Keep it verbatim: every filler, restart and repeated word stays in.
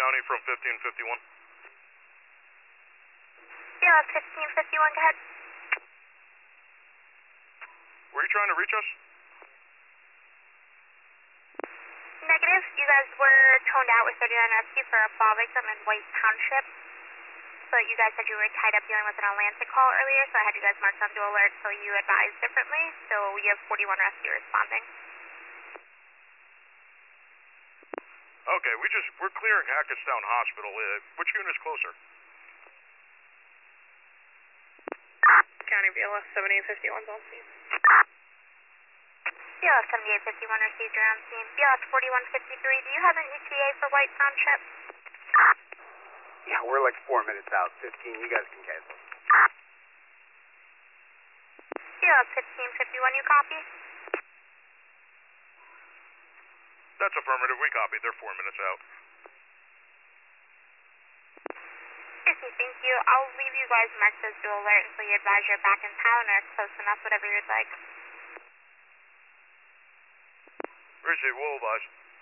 County from fifteen fifty-one. B L S fifteen fifty-one, go ahead. Were you trying to reach us? Negative. You guys were toned out with thirty-nine Rescue for a fall victim in White Township. So you guys said you were tied up dealing with an Atlantic call earlier, so I had you guys marked on dual alert, so you advised differently. So you have forty-one Rescue responding. Okay, we just, we're clearing Hackettstown Hospital. Uh, which unit is closer? County B L S seventy-eight fifty-one's on scene. B L S seventy-eight fifty-one received your own scene. B L S forty-one fifty-three, do you have an E T A for White Township? Yeah, we're like four minutes out. fifteen, you guys can cancel. B L S fifteen fifty-one, you copy? That's affirmative. We copied. They're four minutes out. Okay, thank you. I'll leave you guys marked as dual alert until you advise you're back in town or close enough, whatever you'd like. Appreciate it. We'll advise.